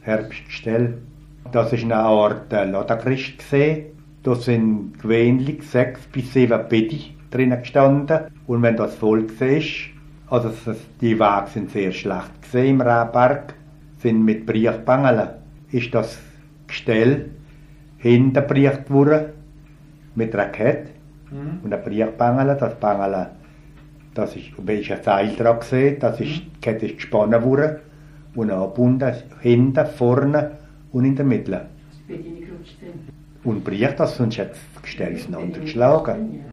Herbstgestell. Das war eine Art Ladenkrist. Da sind gewöhnlich 6 bis 7 Betten drinnen gestanden. Und wenn das voll war, also die Wege sind sehr schlecht gesehen im Rehberg, sind mit Briefbangeln, ist das Gestell hinten gebracht worden, mit einer Kette. Und ein Briefbangel, das Bangel, das ist ein Seil dran gesehen, die Kette ist gespannt worden und angebunden, hinten, vorne und in der Mitte. Und bricht das, sonst hat das Gestell auseinandergeschlagen.